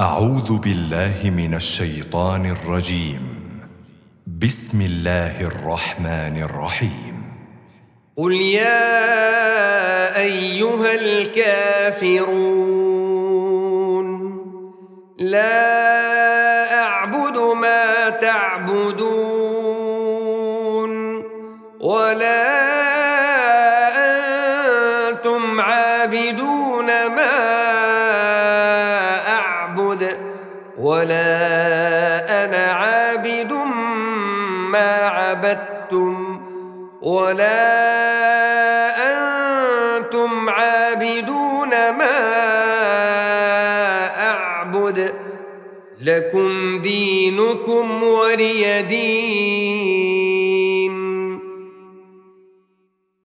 أعوذ بالله من الشيطان الرجيم. بسم الله الرحمن الرحيم. قل يا أيها الكافرون لا أعبد ما تعبدون ولا أنتم عابدون ما أعبد ولا أنا عابد ما عبدتم ولا أنتم عابدون ما أعبد لكم دينكم ولي دين.